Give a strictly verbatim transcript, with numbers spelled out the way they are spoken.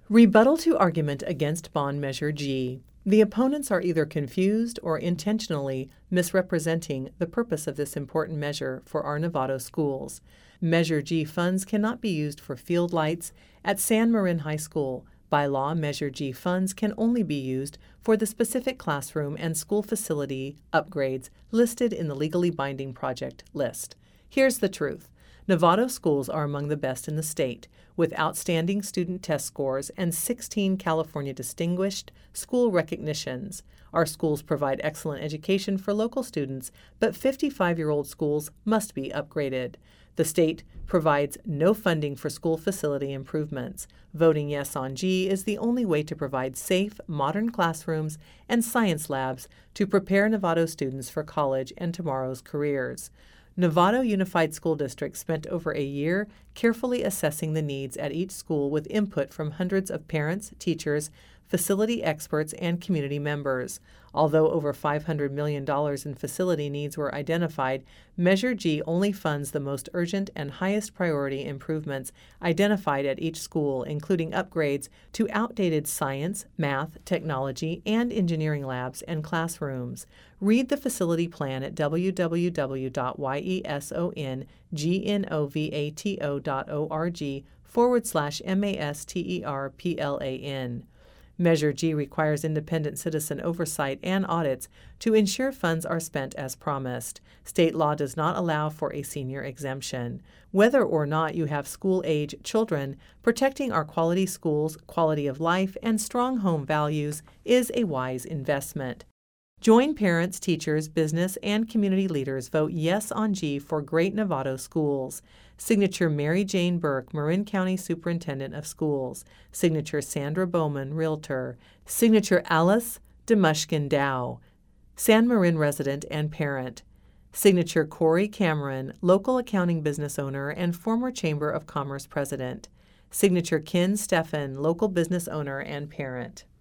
Rebuttal to argument against Bond Measure G. The opponents are either confused or intentionally misrepresenting the purpose of this important measure for our Novato schools. Measure G funds cannot be used for field lights at San Marin High School. By law, Measure G funds can only be used for the specific classroom and school facility upgrades listed in the legally binding project list. Here's the truth. Novato schools are among the best in the state, with outstanding student test scores and sixteen California Distinguished School recognitions. Our schools provide excellent education for local students, but fifty-five-year-old schools must be upgraded. The state provides no funding for school facility improvements. Voting yes on G is the only way to provide safe, modern classrooms and science labs to prepare Novato students for college and tomorrow's careers. Novato Unified School District spent over a year carefully assessing the needs at each school with input from hundreds of parents, teachers, facility experts, and community members. Although over five hundred million dollars in facility needs were identified, Measure G only funds the most urgent and highest priority improvements identified at each school, including upgrades to outdated science, math, technology, and engineering labs and classrooms. Read the facility plan at w w w dot yesongnovato dot org forward slash masterplan. Measure G requires independent citizen oversight and audits to ensure funds are spent as promised. State law does not allow for a senior exemption. Whether or not you have school-age children, protecting our quality schools, quality of life, and strong home values is a wise investment. Join parents, teachers, business, and community leaders. Vote yes on G for great Novato schools. Signature Mary Jane Burke, Marin County Superintendent of Schools. Signature Sandra Bowman, Realtor. Signature Alice Demushkin Dow, San Marin resident and parent. Signature Corey Cameron, local accounting business owner and former Chamber of Commerce president. Signature Ken Steffen, local business owner and parent.